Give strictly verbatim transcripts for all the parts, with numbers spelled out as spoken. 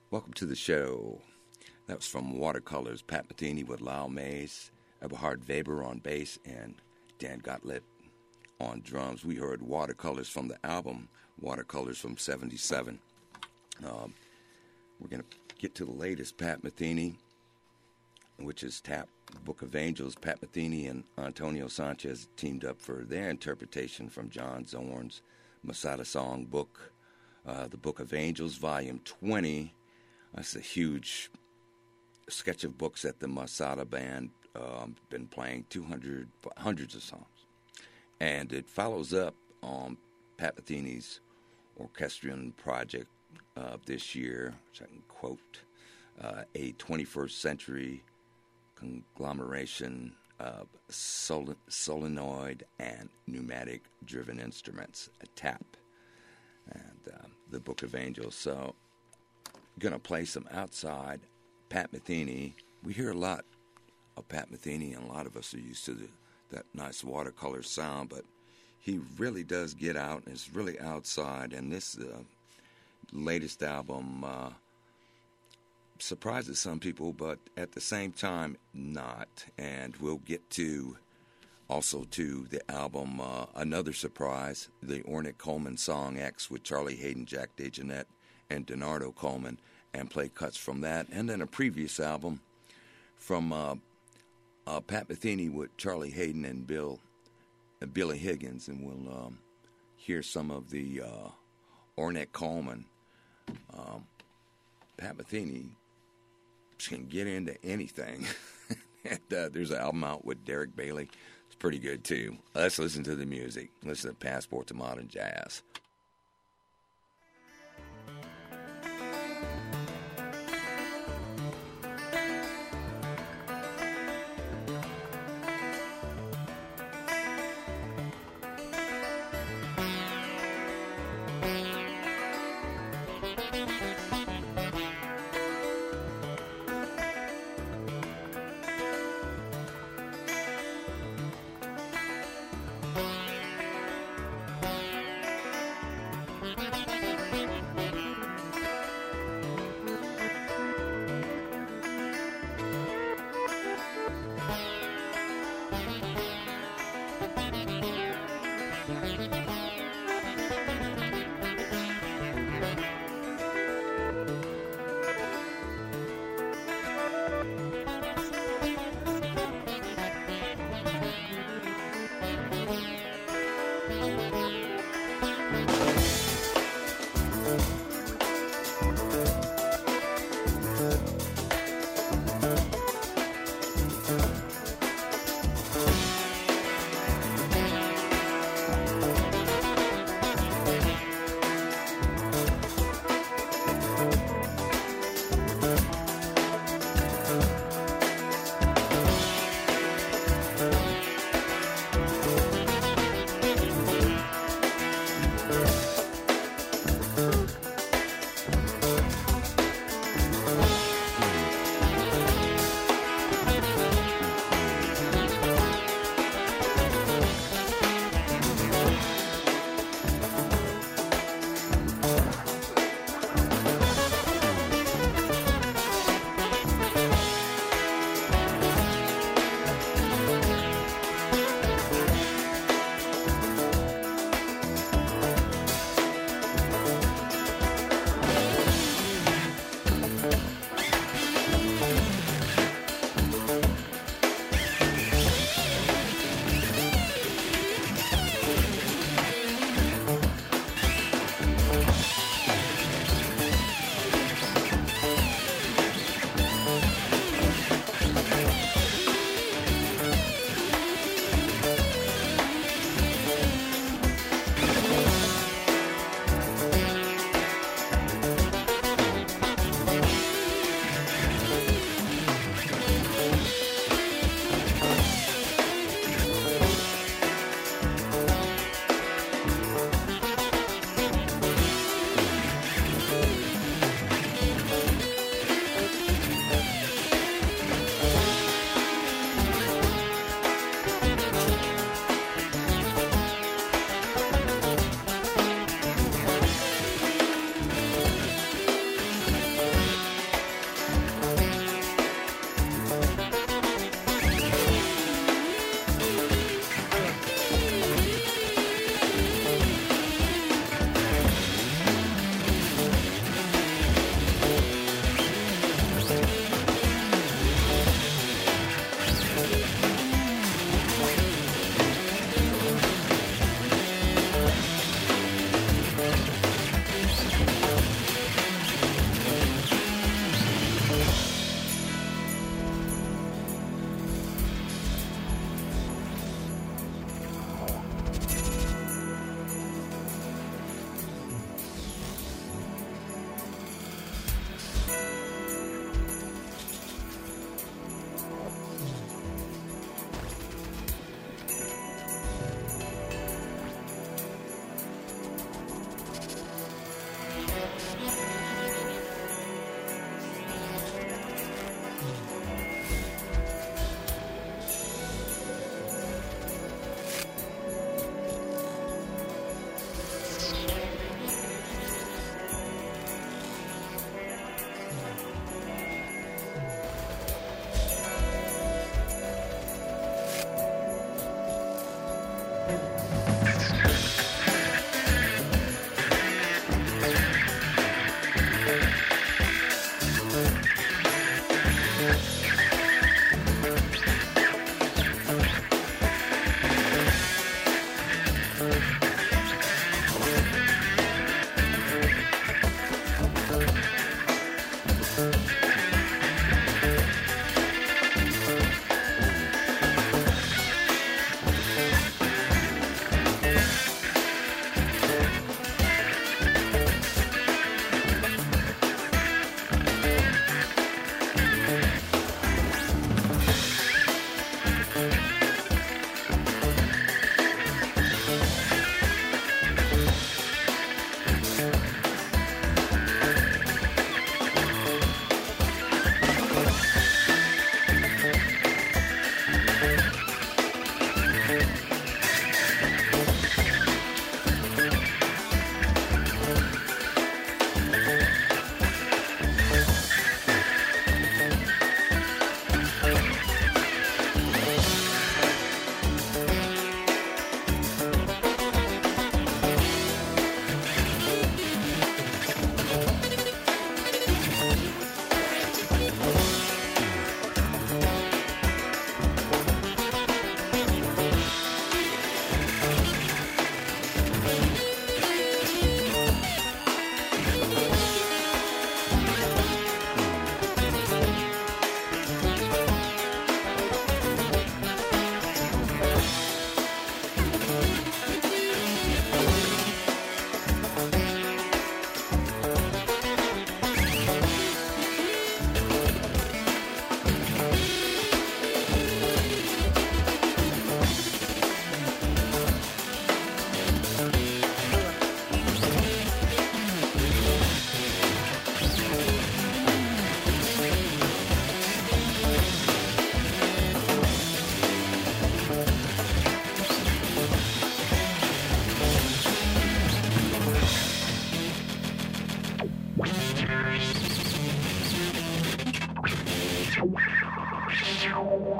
Welcome to the show. That was from Watercolors, Pat Metheny with Lyle Mays, Eberhard Weber on bass, and Dan Gottlieb on drums. We heard Watercolors from the album Watercolors from seventy-seven. Um, we're going to get to the latest, Pat Metheny, which is Tap, Book of Angels. Pat Metheny and Antonio Sanchez teamed up for their interpretation from John Zorn's Masada song book, uh, the Book of Angels, Volume twenty. That's a huge sketch of books that the Masada band um, been playing, two hundred, hundreds of songs. And it follows up on Pat Metheny's orchestrion project uh, this year, which I can quote, uh, a twenty-first century conglomeration of sol- solenoid and pneumatic-driven instruments, a tap, and uh, the Book of Angels. So, going to play some outside Pat Metheny. We hear a lot of Pat Metheny, and a lot of us are used to the, that nice watercolor sound, but he really does get out and is really outside. And this uh, latest album uh, surprises some people, but at the same time, not. And we'll get to also to the album, uh, another surprise, the Ornette Coleman song X with Charlie Hayden, Jack DeJohnette, and Donardo Coleman, and play cuts from that. And then a previous album from uh, uh, Pat Metheny with Charlie Hayden and Bill uh, Billy Higgins, and we'll um, hear some of the uh, Ornette Coleman. Um, Pat Metheny can get into anything. and uh, there's an album out with Derek Bailey. It's pretty good, too. Let's listen to the music. Listen to Passport to Modern Jazz.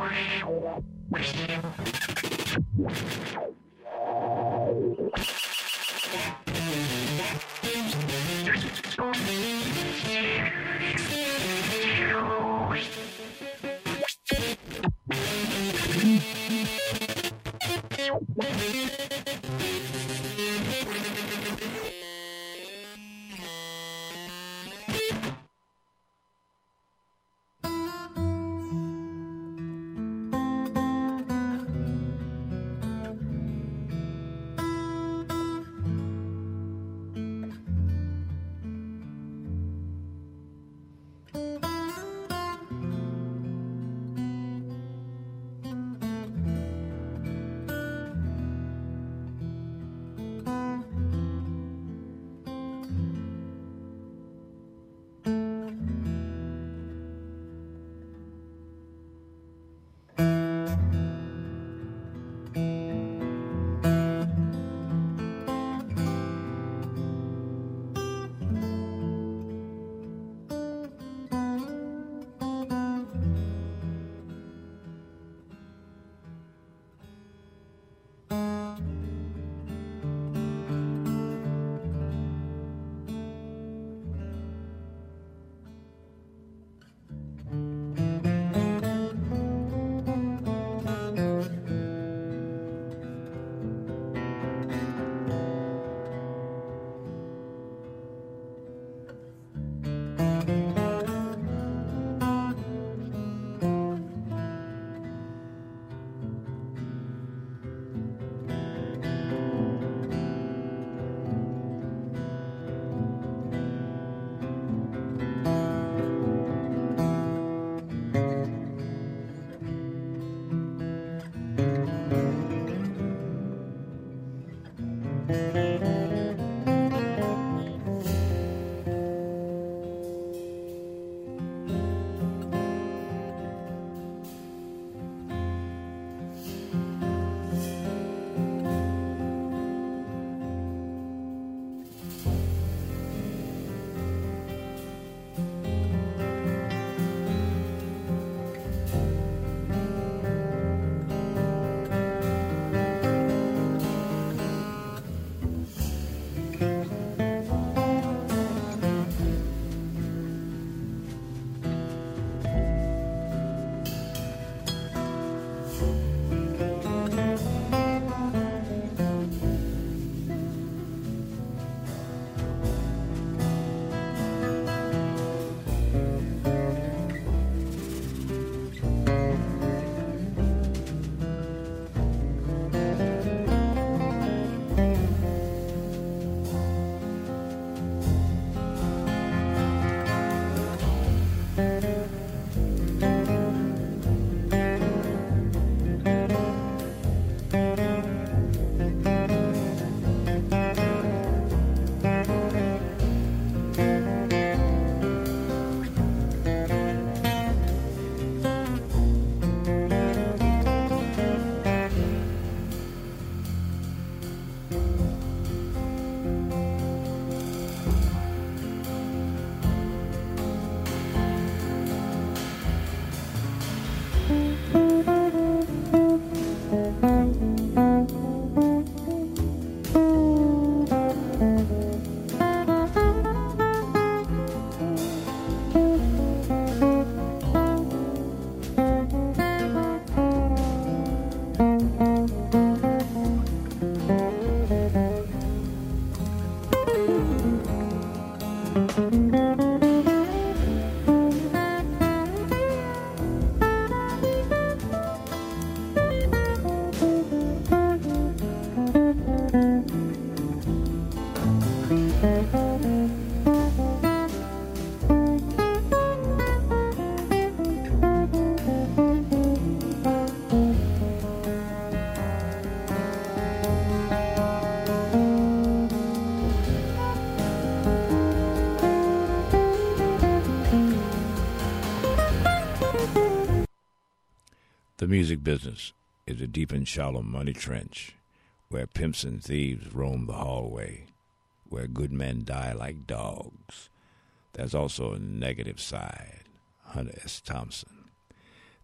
The music business is a deep and shallow money trench where pimps and thieves roam the hallway, where good men die like dogs. There's also a negative side. Hunter S. Thompson.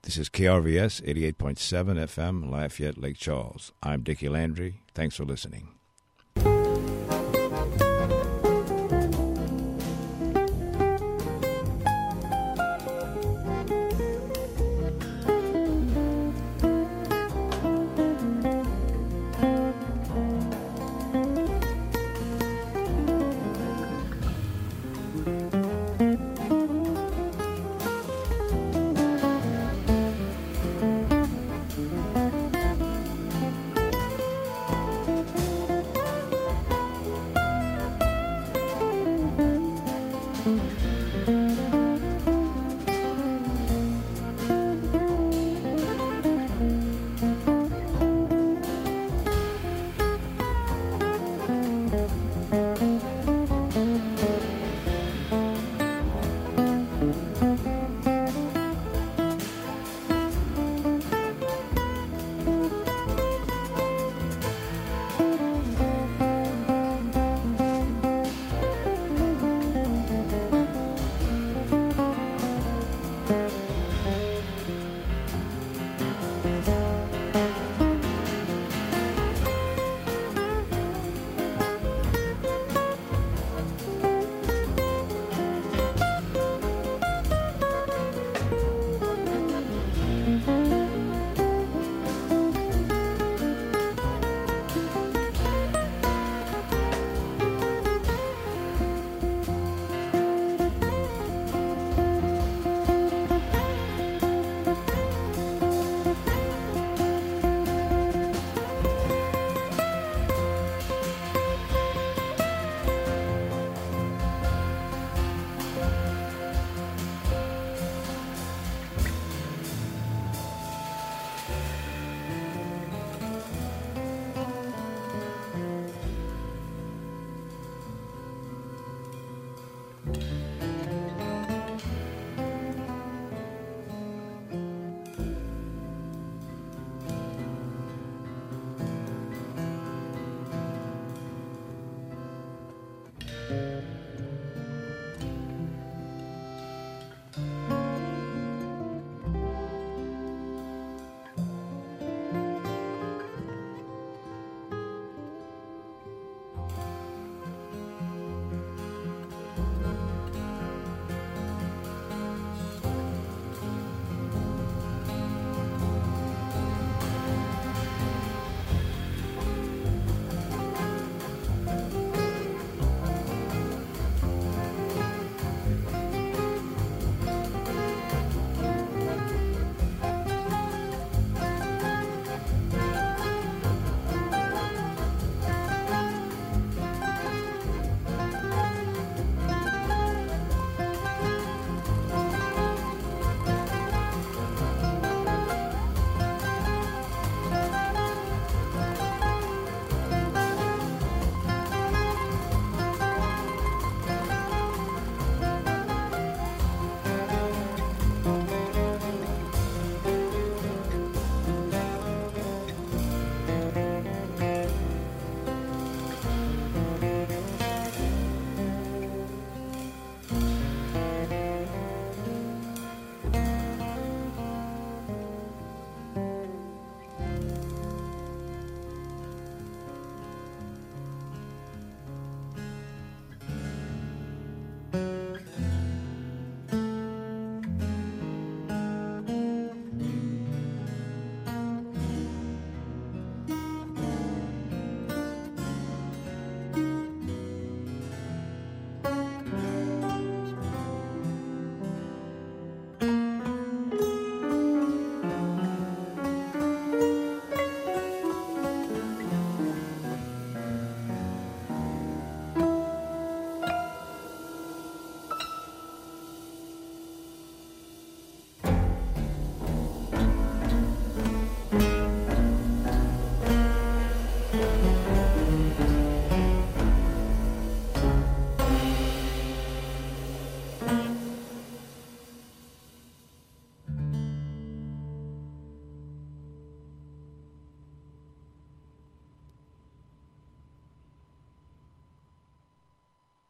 This is K R V S eighty-eight point seven F M, Lafayette, Lake Charles. I'm Dickie Landry. Thanks for listening.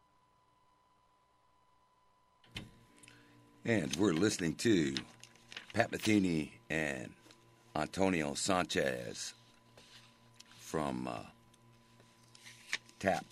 And we're listening to Pat Metheny and Antonio Sanchez from uh, Tap.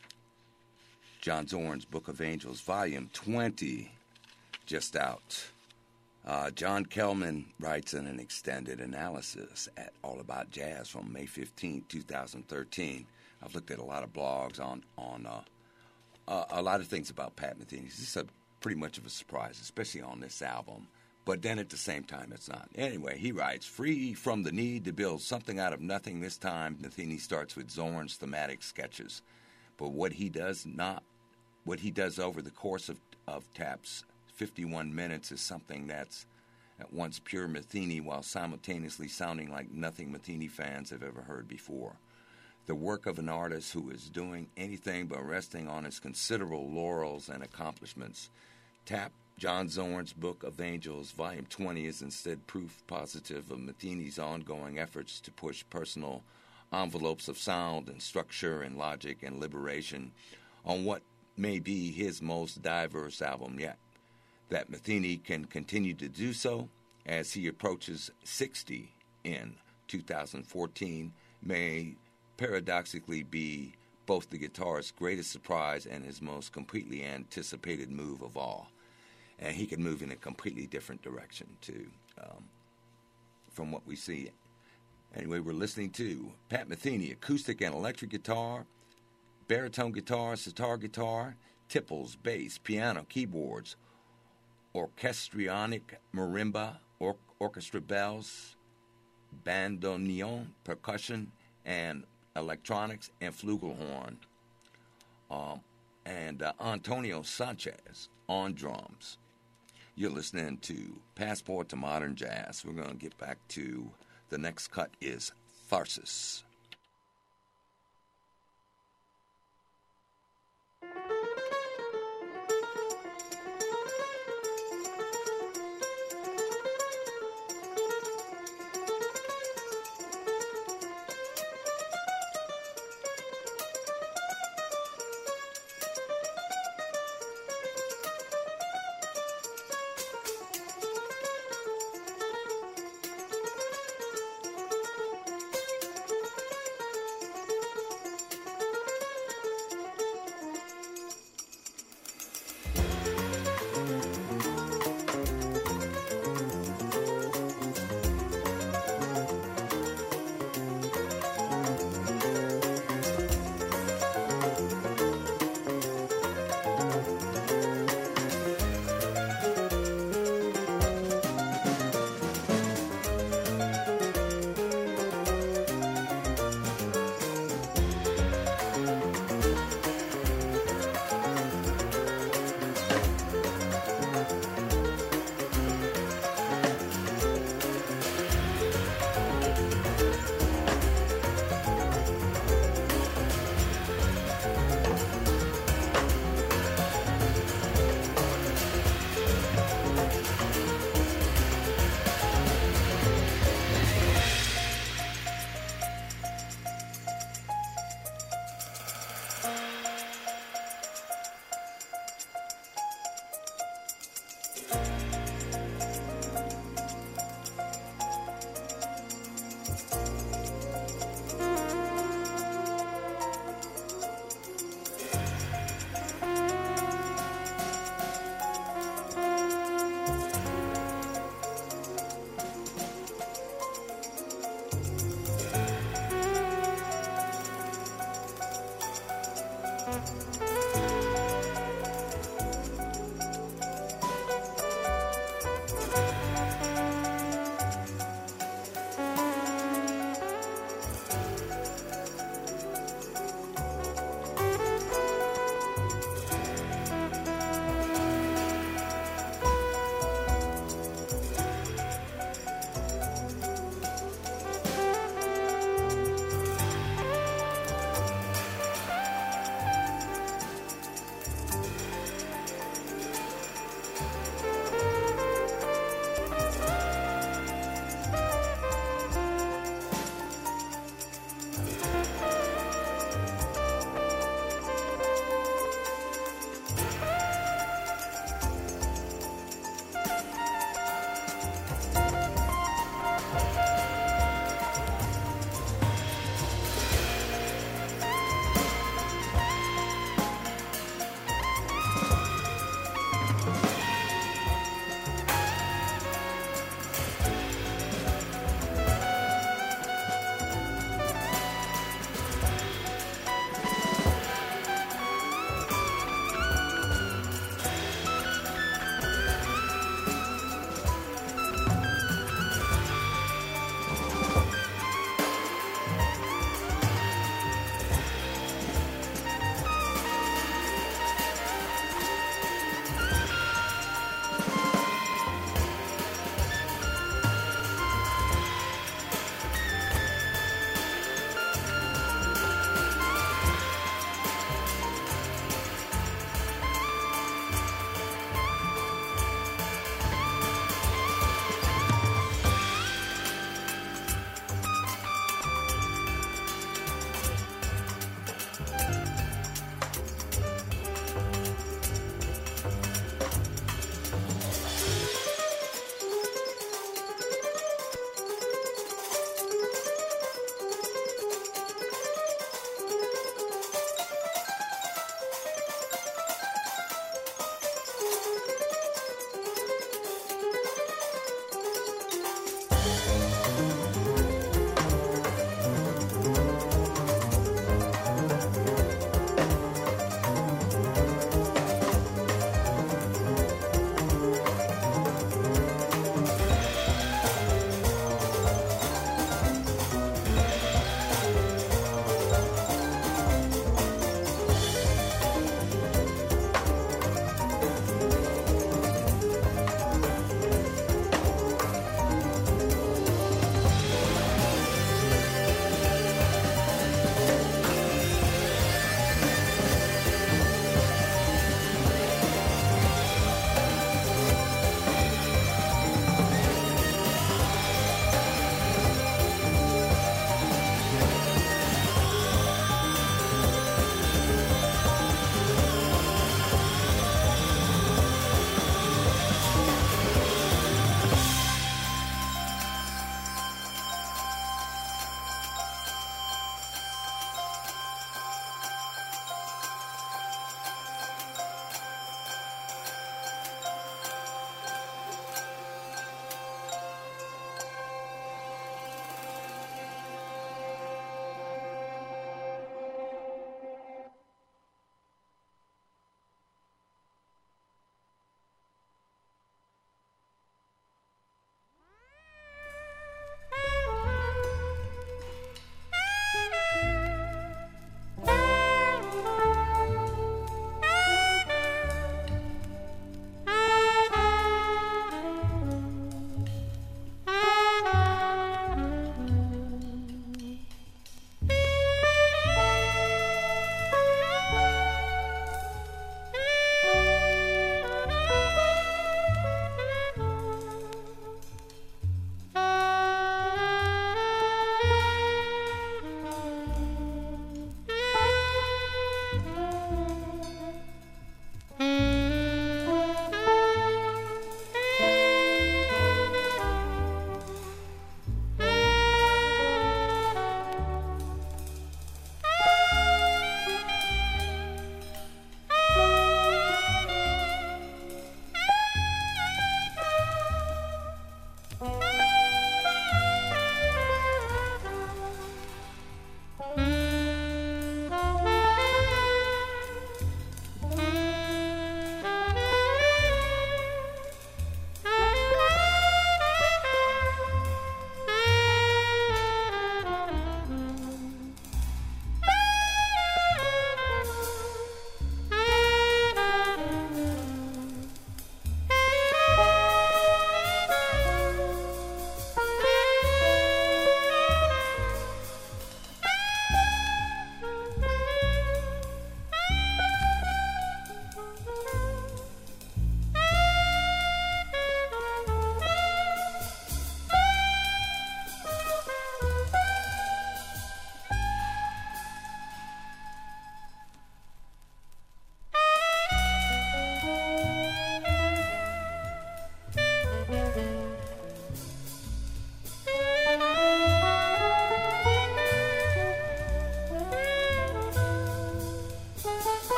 John Zorn's Book of Angels, Volume twenty, just out. Uh, John Kellman writes in an extended analysis at All About Jazz from May fifteenth, twenty thirteen. I've looked at a lot of blogs on, on uh, uh, a lot of things about Pat Metheny. It's a, pretty much of a surprise, especially on this album. But then at the same time, it's not. Anyway, he writes, free from the need to build something out of nothing this time, Metheny starts with Zorn's thematic sketches. But what he does not, what he does over the course of, of Tap's fifty-one minutes is something that's at once pure Metheny while simultaneously sounding like nothing Metheny fans have ever heard before. The work of an artist who is doing anything but resting on his considerable laurels and accomplishments. Tap John Zorn's Book of Angels, Volume twenty, is instead proof positive of Metheny's ongoing efforts to push personal envelopes of sound and structure and logic and liberation on what may be his most diverse album yet. That Metheny can continue to do so as he approaches sixty in two thousand fourteen may paradoxically be both the guitarist's greatest surprise and his most completely anticipated move of all. And he can move in a completely different direction, too, um, from what we see. Anyway, we're listening to Pat Metheny, acoustic and electric guitar, baritone guitar, sitar guitar, tipples, bass, piano, keyboards, orchestrionic marimba, or- orchestra bells, bandoneon, percussion, and electronics, and flugelhorn. Um, and uh, Antonio Sanchez on drums. You're listening to Passport to Modern Jazz. We're going to get back to the next cut is Tharsis.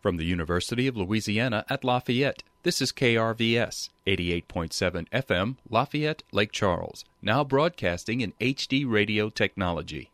From the University of Louisiana at Lafayette, this is K R V S, eighty-eight point seven F M, Lafayette, Lake Charles, now broadcasting in H D radio technology.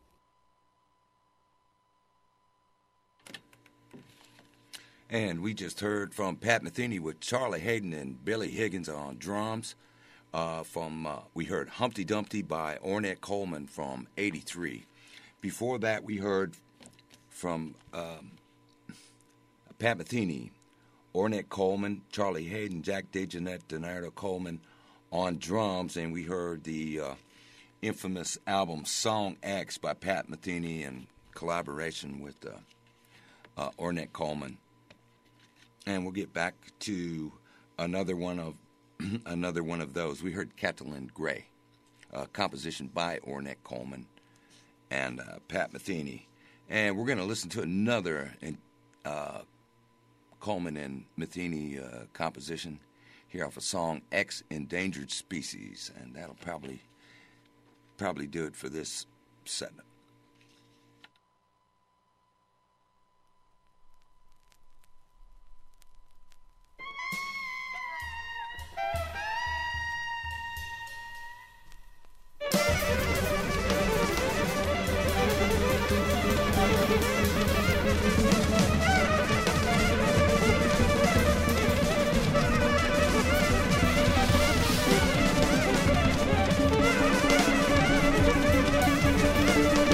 And we just heard from Pat Metheny with Charlie Hayden and Billy Higgins on drums. Uh, from uh, we heard Humpty Dumpty by Ornette Coleman from eighty-three. Before that, we heard from um, Pat Metheny, Ornette Coleman, Charlie Hayden, Jack DeJohnette, Donardo Coleman on drums, and we heard the uh, infamous album Song X by Pat Metheny in collaboration with uh, uh, Ornette Coleman. And we'll get back to another one of another one of those. We heard Catalin Gray, a composition by Ornette Coleman and uh, Pat Metheny. And we're going to listen to another uh, Coleman and Metheny uh, composition here off a song X, Endangered Species. And that'll probably probably do it for this segment. Thank you.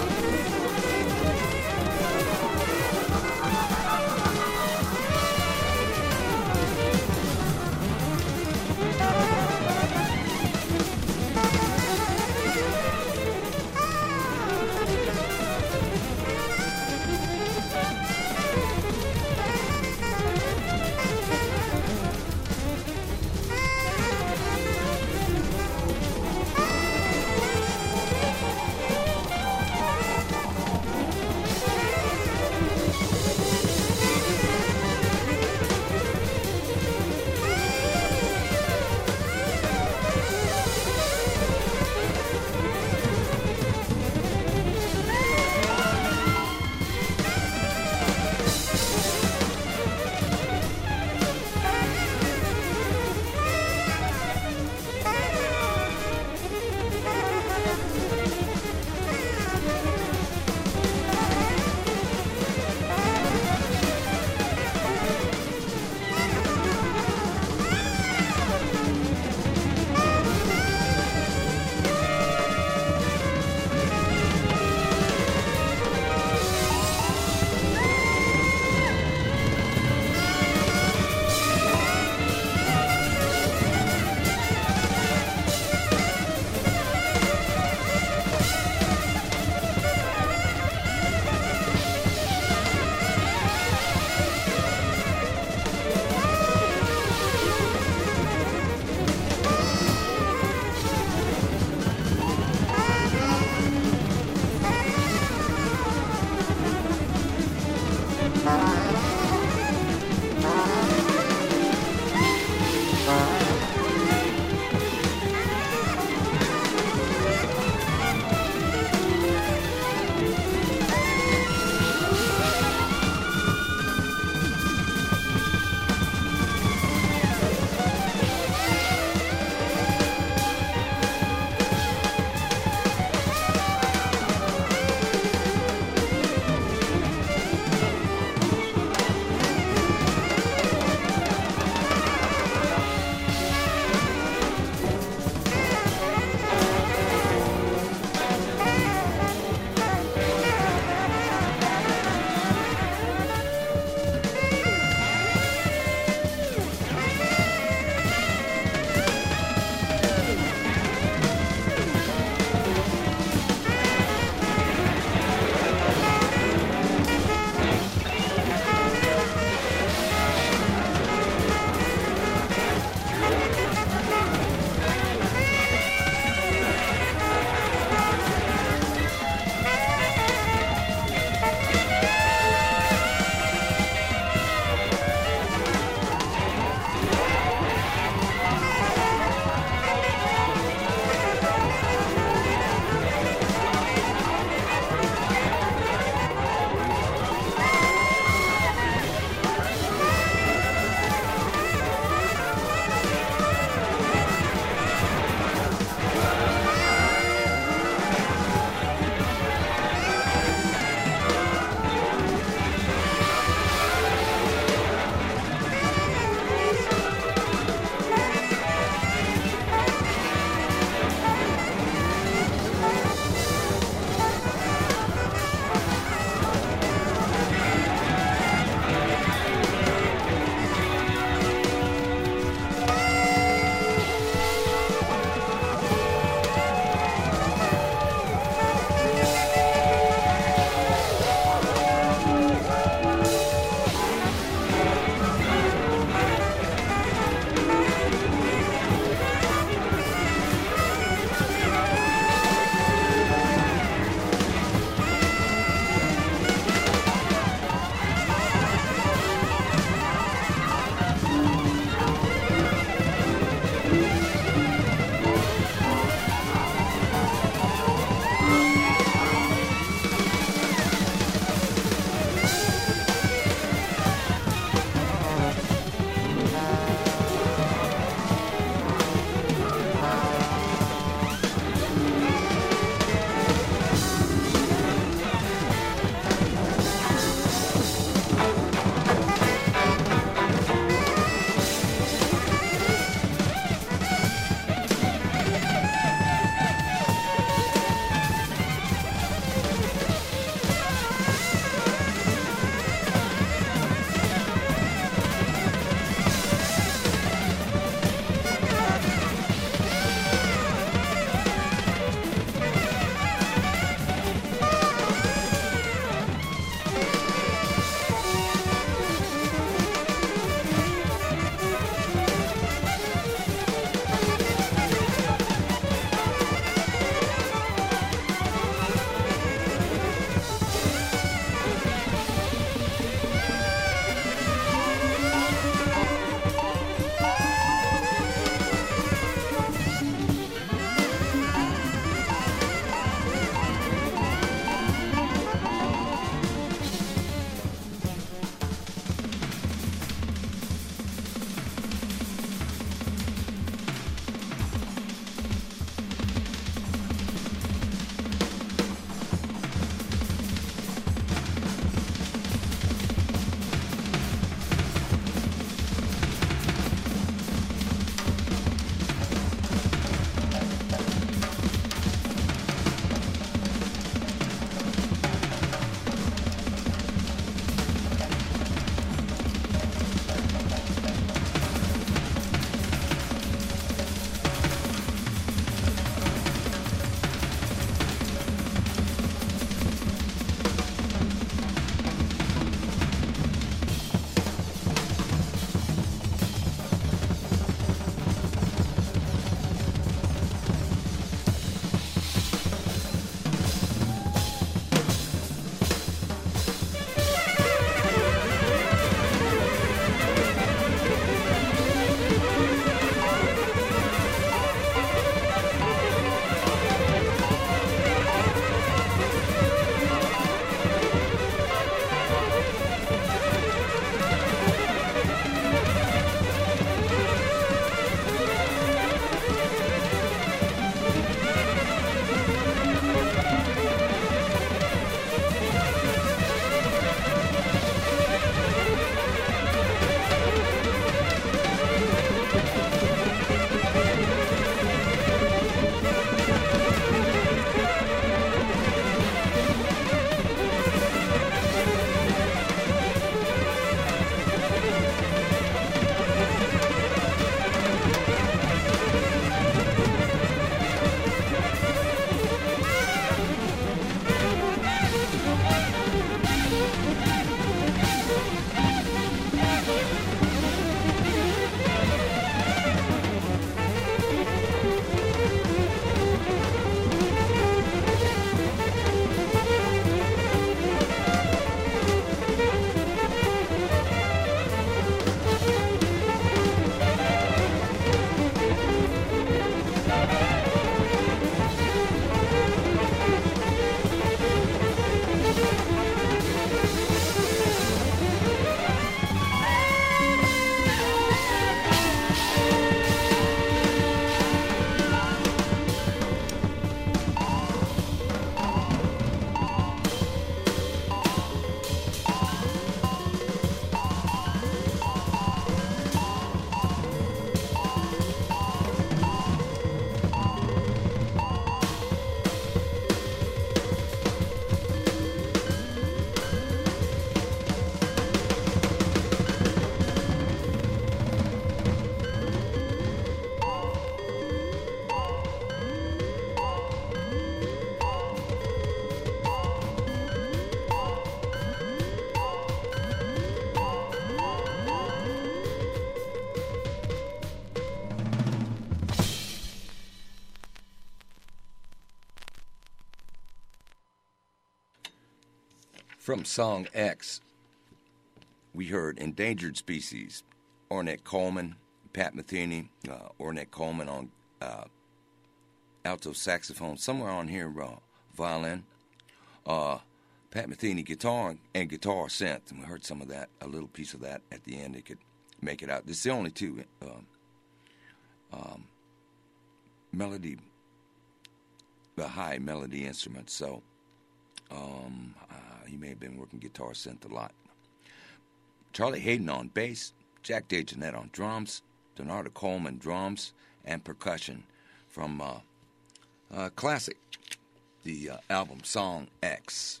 From Song X, we heard Endangered Species, Ornette Coleman, Pat Metheny, uh, Ornette Coleman on uh, alto saxophone, somewhere on here, uh, violin, uh, Pat Metheny guitar and guitar synth. And we heard some of that, a little piece of that at the end. It could make it out. This is the only two um, um, melody, the high melody instruments. So um, uh, he may have been working guitar synth a lot. Charlie Hayden on bass, Jack DeJohnette on drums, Donardo Coleman drums and percussion from uh, uh, Classic, the uh, album Song X.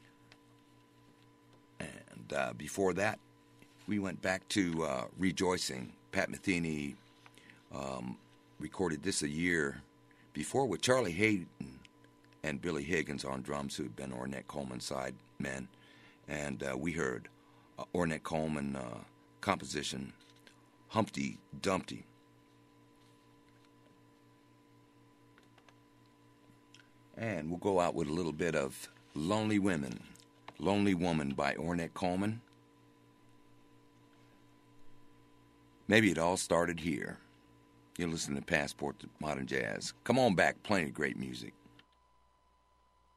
And uh, before that, we went back to uh, Rejoicing. Pat Metheny um, recorded this a year before with Charlie Hayden and Billy Higgins on drums, who had been Ornette Coleman's side men. And uh, we heard uh, Ornette Coleman uh, composition, Humpty Dumpty. And we'll go out with a little bit of Lonely Women, Lonely Woman by Ornette Coleman. Maybe it all started here. You're listening to Passport to Modern Jazz. Come on back, plenty of great music.